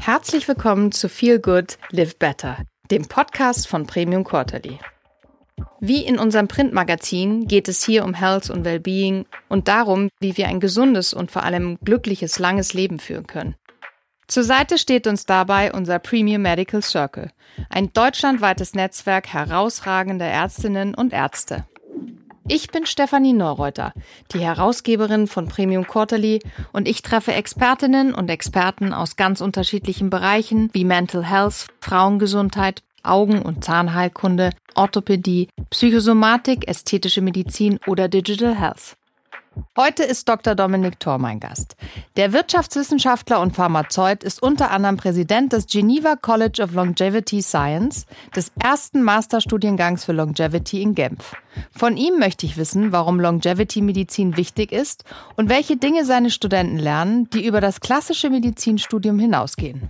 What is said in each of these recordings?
Herzlich willkommen zu Feel Good, Live Better, dem Podcast von Premium Quarterly. Wie in unserem Printmagazin geht es hier um Health und Wellbeing und darum, wie wir ein gesundes und vor allem glückliches, langes Leben führen können. Zur Seite steht uns dabei unser Premium Medical Circle, ein deutschlandweites Netzwerk herausragender Ärztinnen und Ärzte. Ich bin Stefanie Neureuter, die Herausgeberin von Premium Quarterly, und ich treffe Expertinnen und Experten aus ganz unterschiedlichen Bereichen wie Mental Health, Frauengesundheit, Augen- und Zahnheilkunde, Orthopädie, Psychosomatik, ästhetische Medizin oder Digital Health. Heute ist Dr. Dominik Thor mein Gast. Der Wirtschaftswissenschaftler und Pharmazeut ist unter anderem Präsident des Geneva College of Longevity Science, des ersten Masterstudiengangs für Longevity in Genf. Von ihm möchte ich wissen, warum Longevity-Medizin wichtig ist und welche Dinge seine Studenten lernen, die über das klassische Medizinstudium hinausgehen.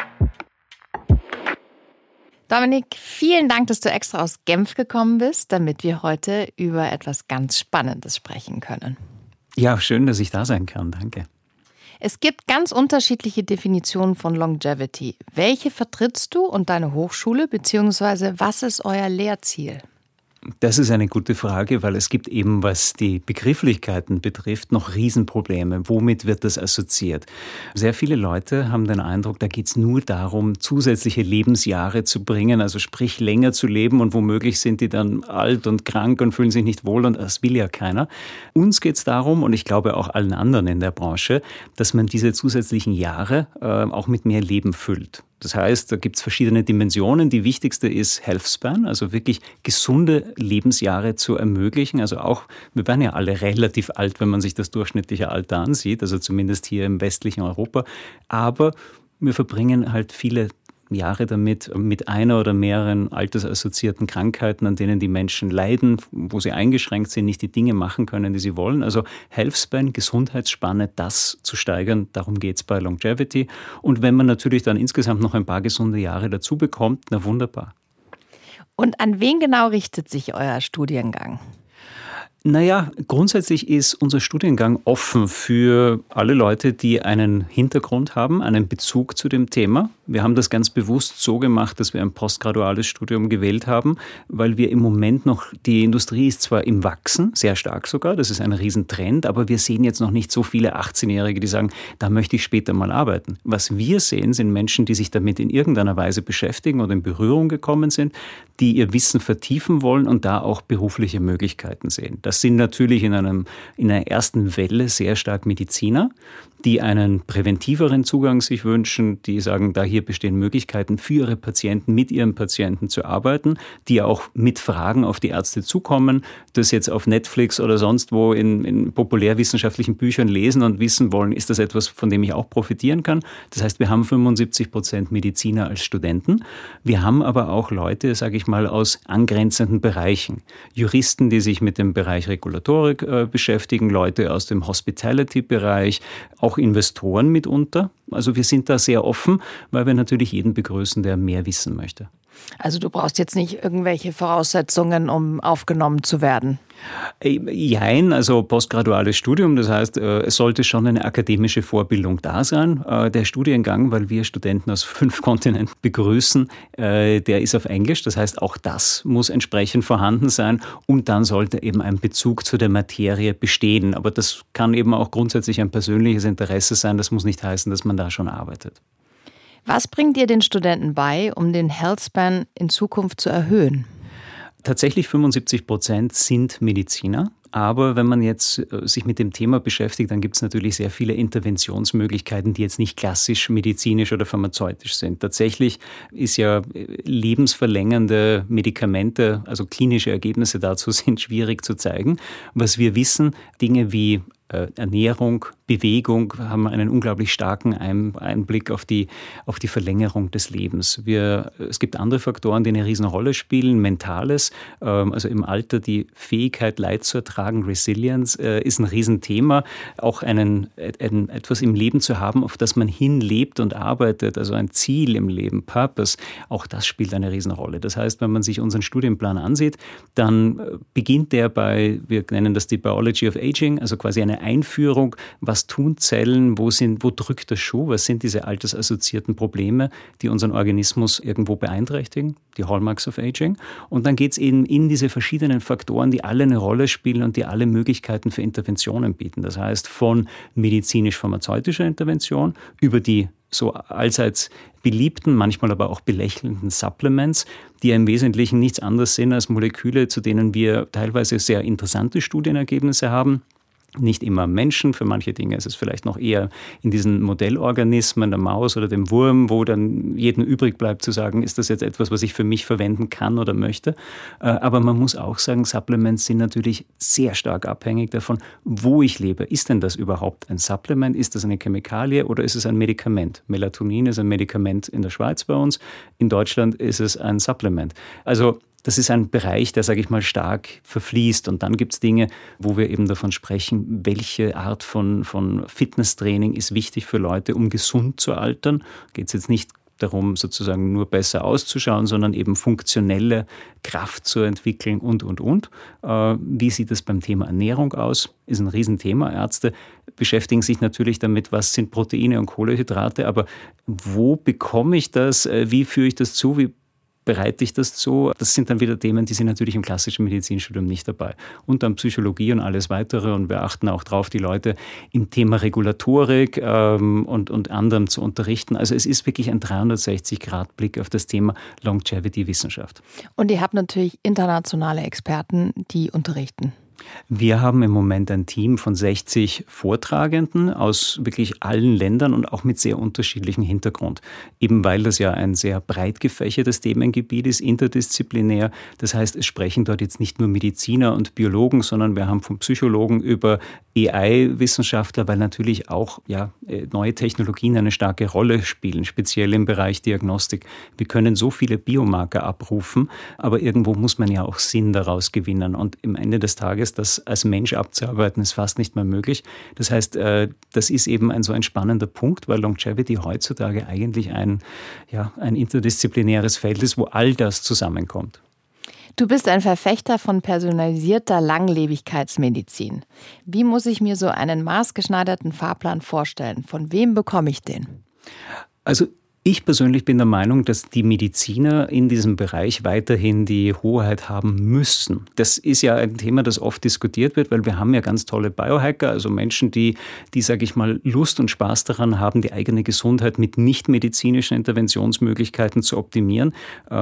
Dominik, vielen Dank, dass du extra aus Genf gekommen bist, damit wir heute über etwas ganz Spannendes sprechen können. Ja, schön, dass ich da sein kann. Danke. Es gibt ganz unterschiedliche Definitionen von Longevity. Welche vertrittst du und deine Hochschule, beziehungsweise was ist euer Lehrziel? Das ist eine gute Frage, weil es gibt eben, was die Begrifflichkeiten betrifft, noch Riesenprobleme. Womit wird das assoziiert? Sehr viele Leute haben den Eindruck, da geht es nur darum, zusätzliche Lebensjahre zu bringen, also sprich länger zu leben, und womöglich sind die dann alt und krank und fühlen sich nicht wohl, und das will ja keiner. Uns geht es darum, und ich glaube auch allen anderen in der Branche, dass man diese zusätzlichen Jahre auch mit mehr Leben füllt. Das heißt, da gibt es verschiedene Dimensionen. Die wichtigste ist Healthspan, also wirklich gesunde Lebensjahre zu ermöglichen. Also auch, wir werden ja alle relativ alt, wenn man sich das durchschnittliche Alter ansieht, also zumindest hier im westlichen Europa. Aber wir verbringen halt viele Jahre damit, mit einer oder mehreren altersassoziierten Krankheiten, an denen die Menschen leiden, wo sie eingeschränkt sind, nicht die Dinge machen können, die sie wollen. Also Healthspan, Gesundheitsspanne, das zu steigern, darum geht es bei Longevity. Und wenn man natürlich dann insgesamt noch ein paar gesunde Jahre dazu bekommt, na wunderbar. Und an wen genau richtet sich euer Studiengang? Naja, grundsätzlich ist unser Studiengang offen für alle Leute, die einen Hintergrund haben, einen Bezug zu dem Thema. Wir haben das ganz bewusst so gemacht, dass wir ein postgraduales Studium gewählt haben, weil wir im Moment noch, die Industrie ist zwar im Wachsen, sehr stark sogar, das ist ein Riesentrend, aber wir sehen jetzt noch nicht so viele 18-Jährige, die sagen, da möchte ich später mal arbeiten. Was wir sehen, sind Menschen, die sich damit in irgendeiner Weise beschäftigen oder in Berührung gekommen sind, die ihr Wissen vertiefen wollen und da auch berufliche Möglichkeiten sehen. Das sind natürlich in einer ersten Welle sehr stark Mediziner, die einen präventiveren Zugang sich wünschen, die sagen, da hier bestehen Möglichkeiten für ihre Patienten, mit ihren Patienten zu arbeiten, die auch mit Fragen auf die Ärzte zukommen, das jetzt auf Netflix oder sonst wo in populärwissenschaftlichen Büchern lesen und wissen wollen, ist das etwas, von dem ich auch profitieren kann. Das heißt, wir haben 75% Mediziner als Studenten. Wir haben aber auch Leute, sage ich mal, aus angrenzenden Bereichen. Juristen, die sich mit dem Bereich Regulatorik beschäftigen, Leute aus dem Hospitality-Bereich, auch Investoren mitunter. Also wir sind da sehr offen, weil wir natürlich jeden begrüßen, der mehr wissen möchte. Also du brauchst jetzt nicht irgendwelche Voraussetzungen, um aufgenommen zu werden? Jein, also postgraduales Studium, das heißt, es sollte schon eine akademische Vorbildung da sein. Der Studiengang, weil wir Studenten aus 5 Kontinenten begrüßen, der ist auf Englisch, das heißt, auch das muss entsprechend vorhanden sein, und dann sollte eben ein Bezug zu der Materie bestehen. Aber das kann eben auch grundsätzlich ein persönliches Interesse sein, das muss nicht heißen, dass man da schon arbeitet. Was bringt ihr den Studenten bei, um den Healthspan in Zukunft zu erhöhen? Tatsächlich 75% sind Mediziner. Aber wenn man jetzt sich mit dem Thema beschäftigt, dann gibt es natürlich sehr viele Interventionsmöglichkeiten, die jetzt nicht klassisch medizinisch oder pharmazeutisch sind. Tatsächlich ist ja lebensverlängernde Medikamente, also klinische Ergebnisse dazu sind schwierig zu zeigen. Was wir wissen, Dinge wie Ernährung, Bewegung haben einen unglaublich starken Einblick auf die Verlängerung des Lebens. Es gibt andere Faktoren, die eine Riesenrolle spielen. Mentales, also im Alter die Fähigkeit, Leid zu ertragen, Resilience, ist ein Riesenthema. Auch etwas im Leben zu haben, auf das man hinlebt und arbeitet, also ein Ziel im Leben, Purpose, auch das spielt eine Riesenrolle. Das heißt, wenn man sich unseren Studienplan ansieht, dann beginnt der wir nennen das die Biology of Aging, also quasi eine eine Einführung, was tun Zellen, wo drückt der Schuh, was sind diese altersassoziierten Probleme, die unseren Organismus irgendwo beeinträchtigen, die Hallmarks of Aging. Und dann geht es eben in diese verschiedenen Faktoren, die alle eine Rolle spielen und die alle Möglichkeiten für Interventionen bieten. Das heißt, von medizinisch-pharmazeutischer Intervention über die so allseits beliebten, manchmal aber auch belächelnden Supplements, die ja im Wesentlichen nichts anderes sind als Moleküle, zu denen wir teilweise sehr interessante Studienergebnisse haben. Nicht immer Menschen, für manche Dinge ist es vielleicht noch eher in diesen Modellorganismen, der Maus oder dem Wurm, wo dann jedem übrig bleibt zu sagen, ist das jetzt etwas, was ich für mich verwenden kann oder möchte. Aber man muss auch sagen, Supplements sind natürlich sehr stark abhängig davon, wo ich lebe. Ist denn das überhaupt ein Supplement? Ist das eine Chemikalie oder ist es ein Medikament? Melatonin ist ein Medikament in der Schweiz bei uns, in Deutschland ist es ein Supplement. Also das ist ein Bereich, der, sage ich mal, stark verfließt. Und dann gibt es Dinge, wo wir eben davon sprechen, welche Art von Fitnesstraining ist wichtig für Leute, um gesund zu altern. Geht es jetzt nicht darum, sozusagen nur besser auszuschauen, sondern eben funktionelle Kraft zu entwickeln und. Wie sieht es beim Thema Ernährung aus? Ist ein Riesenthema. Ärzte beschäftigen sich natürlich damit, was sind Proteine und Kohlenhydrate, aber wo bekomme ich das? Wie führe ich das zu? Wie bereite ich das zu? Das sind dann wieder Themen, die sind natürlich im klassischen Medizinstudium nicht dabei. Und dann Psychologie und alles Weitere. Und wir achten auch darauf, die Leute im Thema Regulatorik und anderem zu unterrichten. Also es ist wirklich ein 360-Grad-Blick auf das Thema Longevity-Wissenschaft. Und ihr habt natürlich internationale Experten, die unterrichten. Wir haben im Moment ein Team von 60 Vortragenden aus wirklich allen Ländern und auch mit sehr unterschiedlichem Hintergrund. Eben weil das ja ein sehr breit gefächertes Themengebiet ist, interdisziplinär. Das heißt, es sprechen dort jetzt nicht nur Mediziner und Biologen, sondern wir haben von Psychologen über AI-Wissenschaftler, weil natürlich auch neue Technologien eine starke Rolle spielen, speziell im Bereich Diagnostik. Wir können so viele Biomarker abrufen, aber irgendwo muss man ja auch Sinn daraus gewinnen. Und am Ende des Tages, das als Mensch abzuarbeiten, ist fast nicht mehr möglich. Das heißt, das ist eben so ein spannender Punkt, weil Longevity heutzutage eigentlich ein interdisziplinäres Feld ist, wo all das zusammenkommt. Du bist ein Verfechter von personalisierter Langlebigkeitsmedizin. Wie muss ich mir so einen maßgeschneiderten Fahrplan vorstellen? Von wem bekomme ich den? Also ich persönlich bin der Meinung, dass die Mediziner in diesem Bereich weiterhin die Hoheit haben müssen. Das ist ja ein Thema, das oft diskutiert wird, weil wir haben ja ganz tolle Biohacker, also Menschen, die sage ich mal, Lust und Spaß daran haben, die eigene Gesundheit mit nicht-medizinischen Interventionsmöglichkeiten zu optimieren.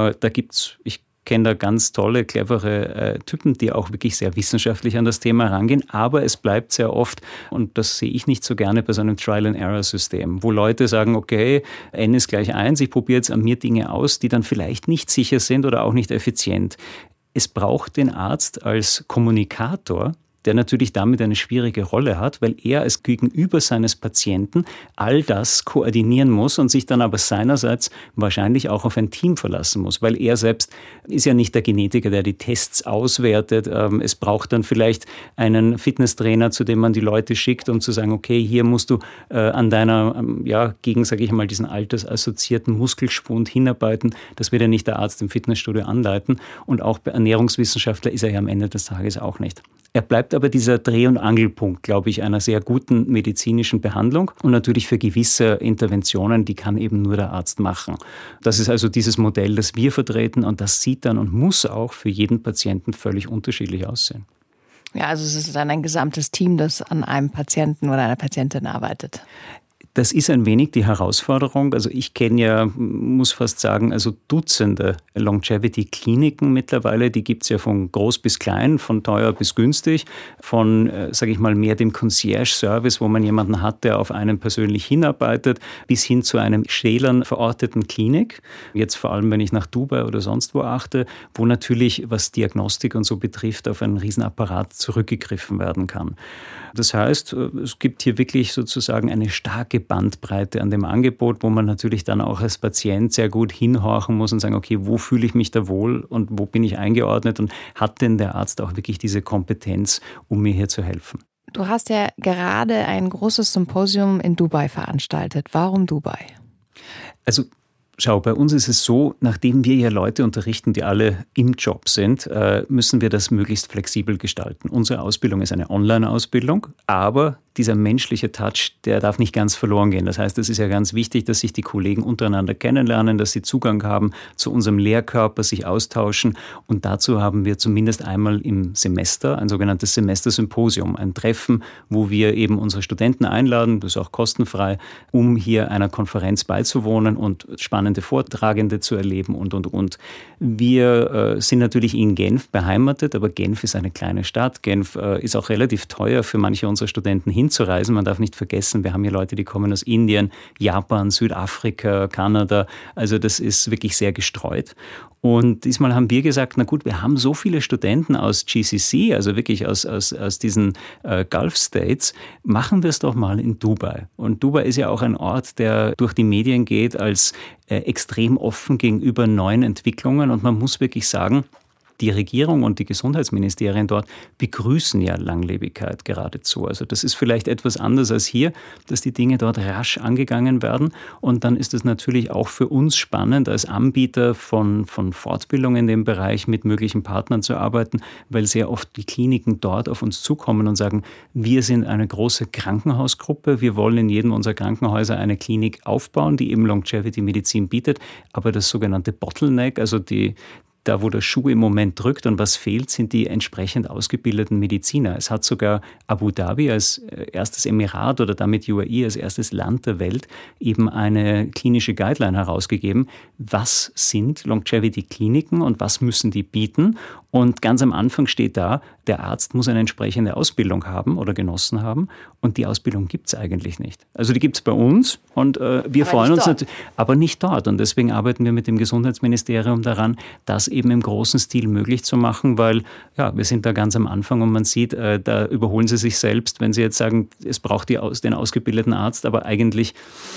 Ich kenne da ganz tolle, clevere Typen, die auch wirklich sehr wissenschaftlich an das Thema rangehen. Aber es bleibt sehr oft, und das sehe ich nicht so gerne bei so einem Trial-and-Error-System, wo Leute sagen, okay, N ist gleich 1, ich probiere jetzt an mir Dinge aus, die dann vielleicht nicht sicher sind oder auch nicht effizient. Es braucht den Arzt als Kommunikator, der natürlich damit eine schwierige Rolle hat, weil er als Gegenüber seines Patienten all das koordinieren muss und sich dann aber seinerseits wahrscheinlich auch auf ein Team verlassen muss, weil er selbst ist ja nicht der Genetiker, der die Tests auswertet. Es braucht dann vielleicht einen Fitnesstrainer, zu dem man die Leute schickt, um zu sagen, okay, hier musst du an deiner, gegen, sage ich mal, diesen altersassoziierten Muskelschwund hinarbeiten. Das wird ja nicht der Arzt im Fitnessstudio anleiten. Und auch bei Ernährungswissenschaftler ist er ja am Ende des Tages auch nicht. Er bleibt aber dieser Dreh- und Angelpunkt, glaube ich, einer sehr guten medizinischen Behandlung. Und natürlich für gewisse Interventionen, die kann eben nur der Arzt machen. Das ist also dieses Modell, das wir vertreten. Und das sieht dann und muss auch für jeden Patienten völlig unterschiedlich aussehen. Ja, also es ist dann ein gesamtes Team, das an einem Patienten oder einer Patientin arbeitet. Das ist ein wenig die Herausforderung. Also ich kenne ja, muss fast sagen, also Dutzende Longevity-Kliniken mittlerweile. Die gibt es ja von groß bis klein, von teuer bis günstig, von, sage ich mal, mehr dem Concierge-Service, wo man jemanden hat, der auf einen persönlich hinarbeitet, bis hin zu einem Schälern verorteten Klinik. Jetzt vor allem, wenn ich nach Dubai oder sonst wo achte, wo natürlich, was Diagnostik und so betrifft, auf einen Riesenapparat zurückgegriffen werden kann. Das heißt, es gibt hier wirklich sozusagen eine starke Bandbreite an dem Angebot, wo man natürlich dann auch als Patient sehr gut hinhorchen muss und sagen, okay, wo fühle ich mich da wohl und wo bin ich eingeordnet und hat denn der Arzt auch wirklich diese Kompetenz, um mir hier zu helfen? Du hast ja gerade ein großes Symposium in Dubai veranstaltet. Warum Dubai? Also Schau, bei uns ist es so, nachdem wir ja Leute unterrichten, die alle im Job sind, müssen wir das möglichst flexibel gestalten. Unsere Ausbildung ist eine Online-Ausbildung, aber dieser menschliche Touch, der darf nicht ganz verloren gehen. Das heißt, es ist ja ganz wichtig, dass sich die Kollegen untereinander kennenlernen, dass sie Zugang haben zu unserem Lehrkörper, sich austauschen. Und dazu haben wir zumindest einmal im Semester ein sogenanntes Semestersymposium, ein Treffen, wo wir eben unsere Studenten einladen, das ist auch kostenfrei, um hier einer Konferenz beizuwohnen und spannende Vortragende zu erleben und. Wir sind natürlich in Genf beheimatet, aber Genf ist eine kleine Stadt. Genf ist auch relativ teuer für manche unserer Studenten hinzureisen. Man darf nicht vergessen, wir haben hier Leute, die kommen aus Indien, Japan, Südafrika, Kanada. Also das ist wirklich sehr gestreut. Und diesmal haben wir gesagt, na gut, wir haben so viele Studenten aus GCC, also wirklich aus diesen Gulf States, machen wir es doch mal in Dubai. Und Dubai ist ja auch ein Ort, der durch die Medien geht als extrem offen gegenüber neuen Entwicklungen. Und man muss wirklich sagen, die Regierung und die Gesundheitsministerien dort begrüßen ja Langlebigkeit geradezu. Also das ist vielleicht etwas anders als hier, dass die Dinge dort rasch angegangen werden. Und dann ist es natürlich auch für uns spannend, als Anbieter von Fortbildung in dem Bereich mit möglichen Partnern zu arbeiten, weil sehr oft die Kliniken dort auf uns zukommen und sagen, wir sind eine große Krankenhausgruppe, wir wollen in jedem unserer Krankenhäuser eine Klinik aufbauen, die eben Longevity-Medizin bietet, aber das sogenannte Bottleneck, also da, wo der Schuh im Moment drückt und was fehlt, sind die entsprechend ausgebildeten Mediziner. Es hat sogar Abu Dhabi als erstes Emirat oder damit UAE als erstes Land der Welt eben eine klinische Guideline herausgegeben. Was sind Longevity-Kliniken und was müssen die bieten? Und ganz am Anfang steht da, der Arzt muss eine entsprechende Ausbildung haben oder genossen haben. Und die Ausbildung gibt es eigentlich nicht. Also die gibt es bei uns und wir freuen uns natürlich, aber nicht dort. Und deswegen arbeiten wir mit dem Gesundheitsministerium daran, das eben im großen Stil möglich zu machen, weil ja, wir sind da ganz am Anfang und man sieht, da überholen sie sich selbst, wenn sie jetzt sagen, es braucht den ausgebildeten Arzt, aber eigentlich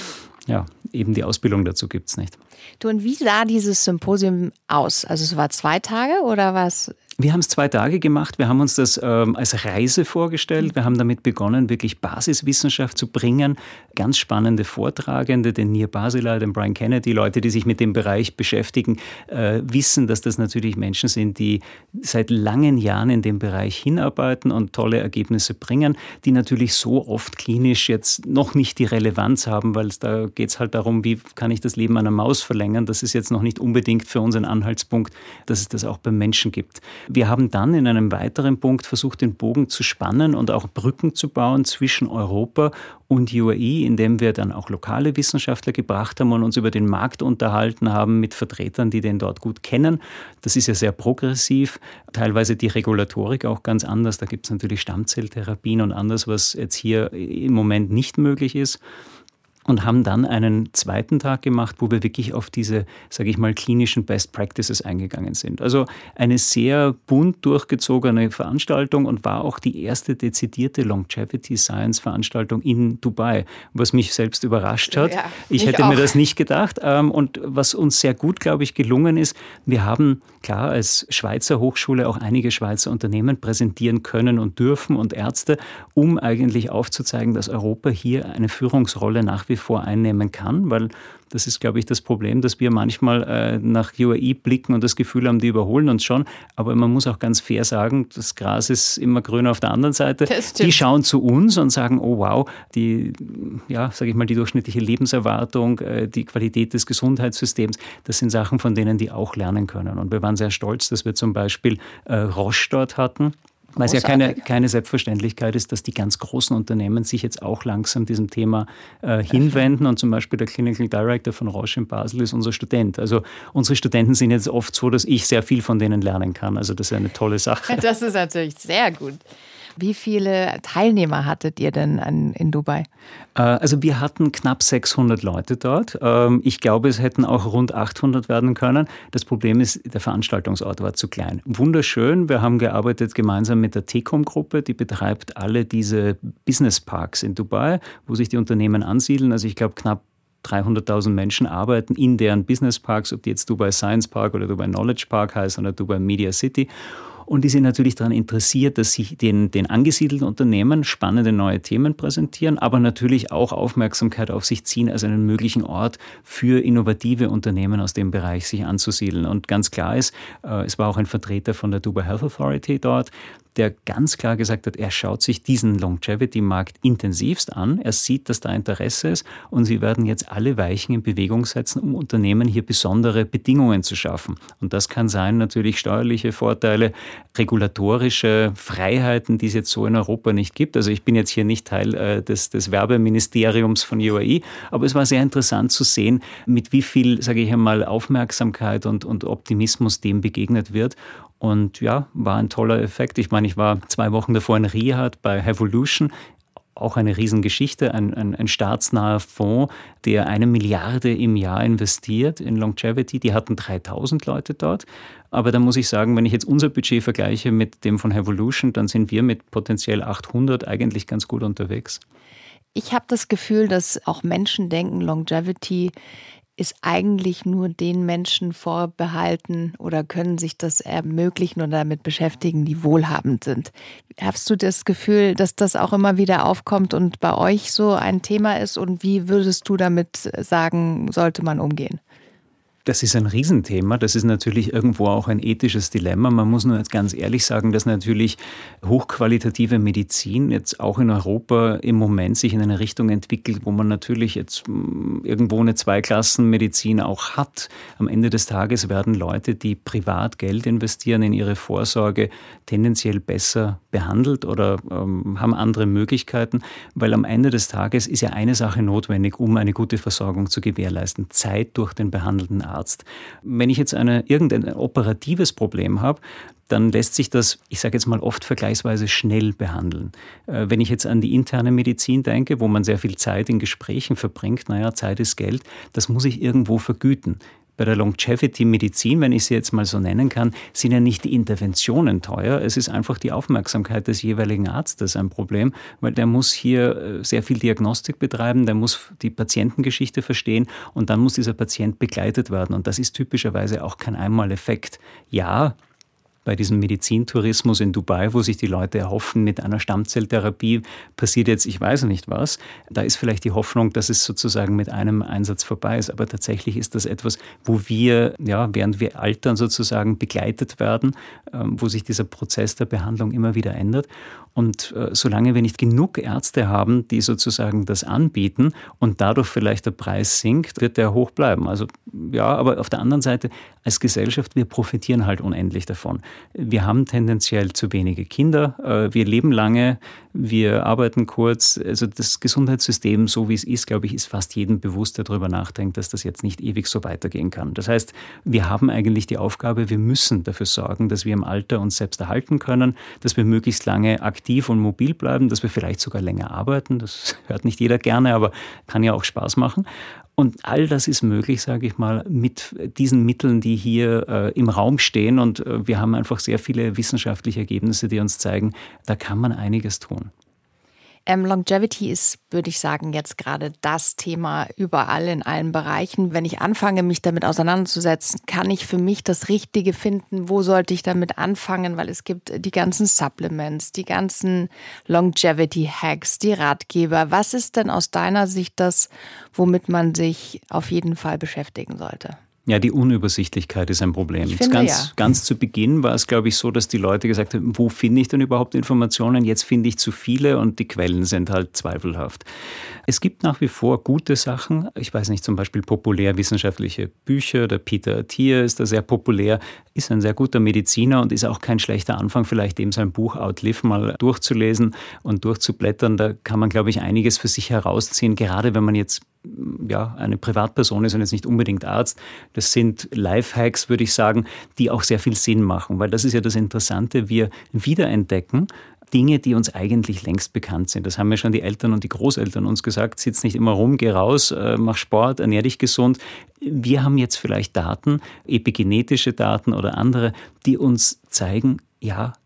ja, eben die Ausbildung dazu gibt es nicht. Du, und wie sah dieses Symposium aus? Also es war 2 Tage oder was? Wir haben es 2 Tage gemacht. Wir haben uns das als Reise vorgestellt. Wir haben damit begonnen, wirklich Basiswissenschaft zu bringen. Ganz spannende Vortragende, den Nir Baselay, den Brian Kennedy, Leute, die sich mit dem Bereich beschäftigen, wissen, dass das natürlich Menschen sind, die seit langen Jahren in dem Bereich hinarbeiten und tolle Ergebnisse bringen, die natürlich so oft klinisch jetzt noch nicht die Relevanz haben, weil da geht es halt darum, wie kann ich das Leben einer Maus verlängern. Das ist jetzt noch nicht unbedingt für uns ein Anhaltspunkt, dass es das auch beim Menschen gibt. Wir haben dann in einem weiteren Punkt versucht, den Bogen zu spannen und auch Brücken zu bauen zwischen Europa und UAE, indem wir dann auch lokale Wissenschaftler gebracht haben und uns über den Markt unterhalten haben mit Vertretern, die den dort gut kennen. Das ist ja sehr progressiv, teilweise die Regulatorik auch ganz anders. Da gibt es natürlich Stammzelltherapien und anderes, was jetzt hier im Moment nicht möglich ist. Und haben dann einen zweiten Tag gemacht, wo wir wirklich auf diese, sage ich mal, klinischen Best Practices eingegangen sind. Also eine sehr bunt durchgezogene Veranstaltung und war auch die erste dezidierte Longevity Science Veranstaltung in Dubai, was mich selbst überrascht hat. Ja, ich hätte mir das nicht gedacht. Und was uns sehr gut, glaube ich, gelungen ist, wir haben klar als Schweizer Hochschule auch einige Schweizer Unternehmen präsentieren können und dürfen und Ärzte, um eigentlich aufzuzeigen, dass Europa hier eine Führungsrolle nach wie vor einnehmen kann, weil das ist, glaube ich, das Problem, dass wir manchmal nach UAE blicken und das Gefühl haben, die überholen uns schon. Aber man muss auch ganz fair sagen, das Gras ist immer grüner auf der anderen Seite. Die schauen zu uns und sagen, oh wow, die durchschnittliche Lebenserwartung, die Qualität des Gesundheitssystems, das sind Sachen, von denen die auch lernen können. Und wir waren sehr stolz, dass wir zum Beispiel Roche dort hatten. Weil es ja keine Selbstverständlichkeit ist, dass die ganz großen Unternehmen sich jetzt auch langsam diesem Thema hinwenden. Und zum Beispiel der Clinical Director von Roche in Basel ist unser Student. Also unsere Studenten sind jetzt oft so, dass ich sehr viel von denen lernen kann. Also das ist eine tolle Sache. Das ist natürlich sehr gut. Wie viele Teilnehmer hattet ihr denn in Dubai? Also wir hatten knapp 600 Leute dort. Ich glaube, es hätten auch rund 800 werden können. Das Problem ist, der Veranstaltungsort war zu klein. Wunderschön, wir haben gearbeitet gemeinsam mit der Tecom-Gruppe, die betreibt alle diese Business Parks in Dubai, wo sich die Unternehmen ansiedeln. Also ich glaube, knapp 300.000 Menschen arbeiten in deren Business Parks, ob die jetzt Dubai Science Park oder Dubai Knowledge Park heißen oder Dubai Media City. Und die sind natürlich daran interessiert, dass sich den angesiedelten Unternehmen spannende neue Themen präsentieren, aber natürlich auch Aufmerksamkeit auf sich ziehen als einen möglichen Ort für innovative Unternehmen aus dem Bereich sich anzusiedeln. Und ganz klar ist, es war auch ein Vertreter von der Dubai Health Authority dort, der ganz klar gesagt hat, er schaut sich diesen Longevity-Markt intensivst an. Er sieht, dass da Interesse ist und sie werden jetzt alle Weichen in Bewegung setzen, um Unternehmen hier besondere Bedingungen zu schaffen. Und das kann sein natürlich steuerliche Vorteile, regulatorische Freiheiten, die es jetzt so in Europa nicht gibt. Also ich bin jetzt hier nicht Teil des Werbeministeriums von UAE, aber es war sehr interessant zu sehen, mit wie viel, sage ich einmal, Aufmerksamkeit und Optimismus dem begegnet wird. Und ja, war ein toller Effekt. Ich meine, ich war 2 Wochen davor in Riyadh bei Hevolution, auch eine Riesengeschichte, ein staatsnaher Fonds, der 1 Milliarde im Jahr investiert in Longevity. Die hatten 3000 Leute dort. Aber da muss ich sagen, wenn ich jetzt unser Budget vergleiche mit dem von Hevolution, dann sind wir mit potenziell 800 eigentlich ganz gut unterwegs. Ich habe das Gefühl, dass auch Menschen denken, Longevity ist eigentlich nur den Menschen vorbehalten oder können sich das ermöglichen oder damit beschäftigen, die wohlhabend sind. Hast du das Gefühl, dass das auch immer wieder aufkommt und bei euch so ein Thema ist? Und wie würdest du damit sagen, sollte man umgehen? Das ist ein Riesenthema. Das ist natürlich irgendwo auch ein ethisches Dilemma. Man muss nur jetzt ganz ehrlich sagen, dass natürlich hochqualitative Medizin jetzt auch in Europa im Moment sich in eine Richtung entwickelt, wo man natürlich jetzt irgendwo eine Zweiklassenmedizin auch hat. Am Ende des Tages werden Leute, die privat Geld investieren in ihre Vorsorge, tendenziell besser behandelt oder haben andere Möglichkeiten, weil am Ende des Tages ist ja eine Sache notwendig, um eine gute Versorgung zu gewährleisten: Zeit durch den behandelnden Arzt. Wenn ich jetzt irgendein operatives Problem habe, dann lässt sich das, ich sage jetzt mal, oft vergleichsweise schnell behandeln. Wenn ich jetzt an die interne Medizin denke, wo man sehr viel Zeit in Gesprächen verbringt, Zeit ist Geld, das muss ich irgendwo vergüten. Bei der Longevity-Medizin, wenn ich sie jetzt mal so nennen kann, sind ja nicht die Interventionen teuer. Es ist einfach die Aufmerksamkeit des jeweiligen Arztes ein Problem, weil der muss hier sehr viel Diagnostik betreiben, der muss die Patientengeschichte verstehen und dann muss dieser Patient begleitet werden. Und das ist typischerweise auch kein Einmaleffekt. Ja, bei diesem Medizintourismus in Dubai, wo sich die Leute erhoffen, mit einer Stammzelltherapie passiert jetzt, ich weiß nicht was. Da ist vielleicht die Hoffnung, dass es sozusagen mit einem Einsatz vorbei ist. Aber tatsächlich ist das etwas, wo wir, während wir altern sozusagen begleitet werden, wo sich dieser Prozess der Behandlung immer wieder ändert. Und solange wir nicht genug Ärzte haben, die sozusagen das anbieten und dadurch vielleicht der Preis sinkt, wird der hoch bleiben. Also aber auf der anderen Seite, als Gesellschaft, wir profitieren halt unendlich davon. Wir haben tendenziell zu wenige Kinder, wir leben lange, wir arbeiten kurz. Also das Gesundheitssystem, so wie es ist, glaube ich, ist fast jedem bewusst, der darüber nachdenkt, dass das jetzt nicht ewig so weitergehen kann. Das heißt, wir haben eigentlich die Aufgabe, wir müssen dafür sorgen, dass wir im Alter uns selbst erhalten können, dass wir möglichst lange aktiv und mobil bleiben, dass wir vielleicht sogar länger arbeiten. Das hört nicht jeder gerne, aber kann ja auch Spaß machen. Und all das ist möglich, sage ich mal, mit diesen Mitteln, die hier im Raum stehen. Und wir haben einfach sehr viele wissenschaftliche Ergebnisse, die uns zeigen, da kann man einiges tun. Longevity ist, würde ich sagen, jetzt gerade das Thema überall in allen Bereichen. Wenn ich anfange, mich damit auseinanderzusetzen, kann ich für mich das Richtige finden. Wo sollte ich damit anfangen? Weil es gibt die ganzen Supplements, die ganzen Longevity-Hacks, die Ratgeber. Was ist denn aus deiner Sicht das, womit man sich auf jeden Fall beschäftigen sollte? Ja, die Unübersichtlichkeit ist ein Problem. Ganz zu Beginn war es, glaube ich, so, dass die Leute gesagt haben, wo finde ich denn überhaupt Informationen? Jetzt finde ich zu viele und die Quellen sind halt zweifelhaft. Es gibt nach wie vor gute Sachen. Ich weiß nicht, zum Beispiel populärwissenschaftliche Bücher. Der Peter Attia ist da sehr populär, ist ein sehr guter Mediziner und ist auch kein schlechter Anfang, vielleicht eben sein Buch Outlive mal durchzulesen und durchzublättern. Da kann man, glaube ich, einiges für sich herausziehen, gerade wenn man jetzt eine Privatperson ist und jetzt nicht unbedingt Arzt. Das sind Lifehacks, würde ich sagen, die auch sehr viel Sinn machen, weil das ist ja das Interessante, wir wiederentdecken Dinge, die uns eigentlich längst bekannt sind. Das haben ja schon die Eltern und die Großeltern uns gesagt, sitz nicht immer rum, geh raus, mach Sport, ernähr dich gesund. Wir haben jetzt vielleicht Daten, epigenetische Daten oder andere, die uns zeigen, ja,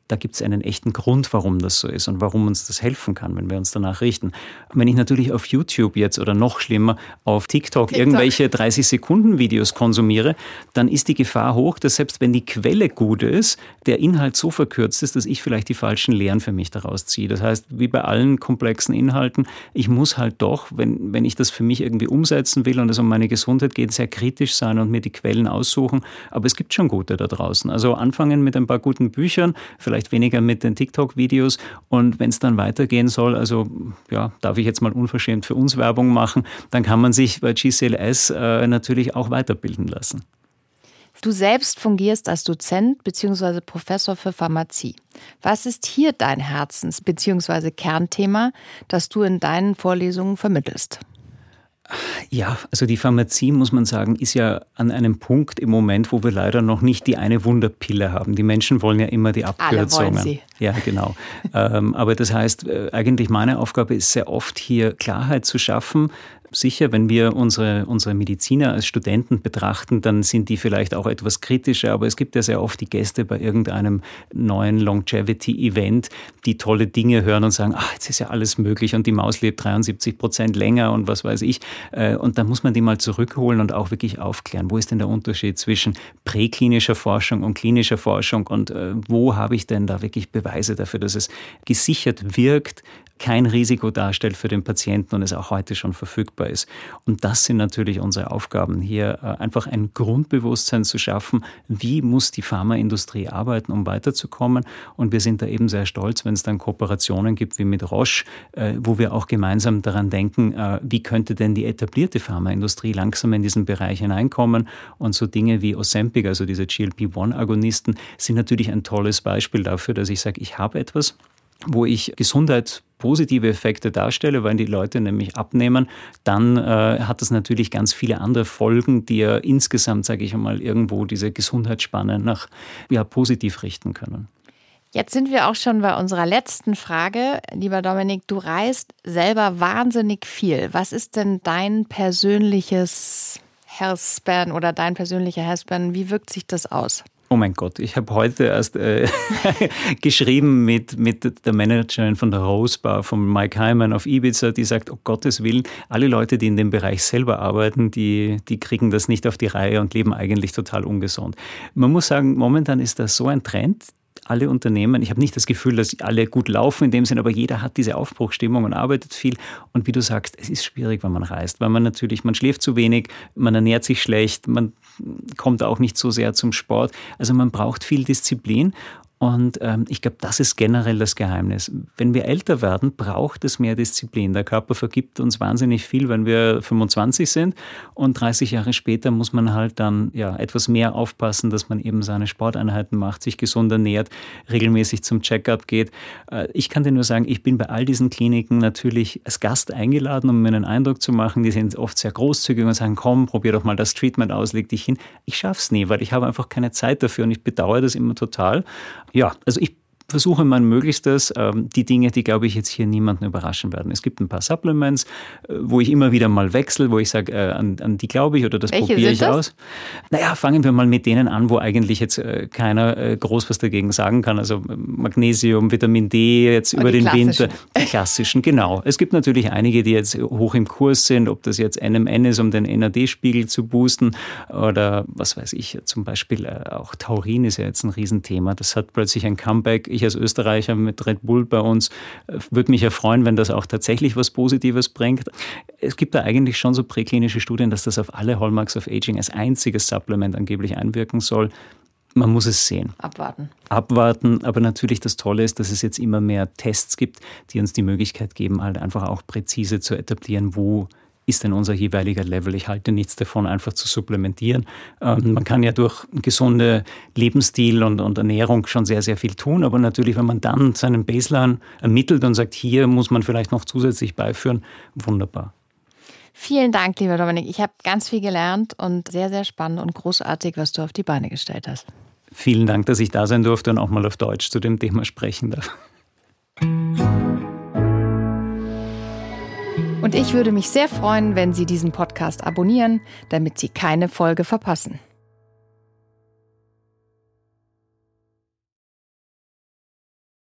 da gibt es einen echten Grund, warum das so ist und warum uns das helfen kann, wenn wir uns danach richten. Wenn ich natürlich auf YouTube jetzt oder noch schlimmer auf TikTok irgendwelche 30-Sekunden-Videos konsumiere, dann ist die Gefahr hoch, dass selbst wenn die Quelle gut ist, der Inhalt so verkürzt ist, dass ich vielleicht die falschen Lehren für mich daraus ziehe. Das heißt, wie bei allen komplexen Inhalten, ich muss halt doch, wenn ich das für mich irgendwie umsetzen will und es um meine Gesundheit geht, sehr kritisch sein und mir die Quellen aussuchen. Aber es gibt schon gute da draußen. Also anfangen mit ein paar guten Büchern, vielleicht weniger mit den TikTok-Videos und wenn es dann weitergehen soll, also ja, darf ich jetzt mal unverschämt für uns Werbung machen, dann kann man sich bei GCLS natürlich auch weiterbilden lassen. Du selbst fungierst als Dozent bzw. Professor für Pharmazie. Was ist hier dein Herzens- bzw. Kernthema, das du in deinen Vorlesungen vermittelst? Ja, also die Pharmazie, muss man sagen, ist ja an einem Punkt im Moment, wo wir leider noch nicht die eine Wunderpille haben. Die Menschen wollen ja immer die Abkürzungen. Alle wollen sie. Ja, genau. Aber das heißt, eigentlich meine Aufgabe ist sehr oft hier Klarheit zu schaffen. Sicher, wenn wir unsere Mediziner als Studenten betrachten, dann sind die vielleicht auch etwas kritischer, aber es gibt ja sehr oft die Gäste bei irgendeinem neuen Longevity-Event, die tolle Dinge hören und sagen, ach, jetzt ist ja alles möglich und die Maus lebt 73% länger und was weiß ich. Und dann muss man die mal zurückholen und auch wirklich aufklären. Wo ist denn der Unterschied zwischen präklinischer Forschung und klinischer Forschung und wo habe ich denn da wirklich Beweise dafür, dass es gesichert wirkt, kein Risiko darstellt für den Patienten und es auch heute schon verfügbar ist. Und das sind natürlich unsere Aufgaben, hier einfach ein Grundbewusstsein zu schaffen, wie muss die Pharmaindustrie arbeiten, um weiterzukommen. Und wir sind da eben sehr stolz, wenn es dann Kooperationen gibt wie mit Roche, wo wir auch gemeinsam daran denken, wie könnte denn die etablierte Pharmaindustrie langsam in diesen Bereich hineinkommen. Und so Dinge wie Ozempic, also diese GLP-1-Agonisten, sind natürlich ein tolles Beispiel dafür, dass ich sage, ich habe etwas, wo ich Gesundheit positive Effekte darstelle, weil die Leute nämlich abnehmen, dann hat das natürlich ganz viele andere Folgen, die ja insgesamt, sage ich einmal, irgendwo diese Gesundheitsspanne nach positiv richten können. Jetzt sind wir auch schon bei unserer letzten Frage. Lieber Dominik, du reist selber wahnsinnig viel. Was ist denn dein persönliches Healthspan oder dein persönlicher Healthspan? Wie wirkt sich das aus? Oh mein Gott, ich habe heute erst geschrieben mit der Managerin von der Rose Bar, von Mike Hyman auf Ibiza, die sagt, um Gottes Willen, alle Leute, die in dem Bereich selber arbeiten, die kriegen das nicht auf die Reihe und leben eigentlich total ungesund. Man muss sagen, momentan ist das so ein Trend. Alle Unternehmen, ich habe nicht das Gefühl, dass alle gut laufen in dem Sinn, aber jeder hat diese Aufbruchsstimmung und arbeitet viel. Und wie du sagst, es ist schwierig, wenn man reist, weil man schläft zu wenig, man ernährt sich schlecht, man kommt auch nicht so sehr zum Sport. Also man braucht viel Disziplin. Und ich glaube, das ist generell das Geheimnis. Wenn wir älter werden, braucht es mehr Disziplin. Der Körper vergibt uns wahnsinnig viel, wenn wir 25 sind. Und 30 Jahre später muss man halt dann etwas mehr aufpassen, dass man eben seine Sporteinheiten macht, sich gesund ernährt, regelmäßig zum Check-up geht. Ich kann dir nur sagen, ich bin bei all diesen Kliniken natürlich als Gast eingeladen, um mir einen Eindruck zu machen. Die sind oft sehr großzügig und sagen, komm, probier doch mal das Treatment aus, leg dich hin. Ich schaff's nie, weil ich habe einfach keine Zeit dafür und ich bedauere das immer total. Ja, also ich versuche mein Möglichstes, die Dinge, die, glaube ich, jetzt hier niemanden überraschen werden. Es gibt ein paar Supplements, wo ich immer wieder mal wechsle, wo ich sage, an die glaube ich oder das probiere ich aus. Naja, fangen wir mal mit denen an, wo eigentlich jetzt keiner groß was dagegen sagen kann. Also Magnesium, Vitamin D jetzt über den Winter. Die klassischen, genau. Es gibt natürlich einige, die jetzt hoch im Kurs sind, ob das jetzt NMN ist, um den NAD-Spiegel zu boosten oder was weiß ich, zum Beispiel auch Taurin ist ja jetzt ein Riesenthema. Das hat plötzlich ein Comeback. Ich als Österreicher mit Red Bull bei uns würde mich ja freuen, wenn das auch tatsächlich was Positives bringt. Es gibt da eigentlich schon so präklinische Studien, dass das auf alle Hallmarks of Aging als einziges Supplement angeblich einwirken soll. Man muss es sehen. Abwarten, aber natürlich das Tolle ist, dass es jetzt immer mehr Tests gibt, die uns die Möglichkeit geben, halt einfach auch präzise zu etablieren, wo ist denn unser jeweiliger Level. Ich halte nichts davon, einfach zu supplementieren. Man kann ja durch gesunde Lebensstil und Ernährung schon sehr, sehr viel tun, aber natürlich, wenn man dann seinen Baseline ermittelt und sagt, hier muss man vielleicht noch zusätzlich beiführen, wunderbar. Vielen Dank, lieber Dominik. Ich habe ganz viel gelernt und sehr, sehr spannend und großartig, was du auf die Beine gestellt hast. Vielen Dank, dass ich da sein durfte und auch mal auf Deutsch zu dem Thema sprechen darf. Und ich würde mich sehr freuen, wenn Sie diesen Podcast abonnieren, damit Sie keine Folge verpassen.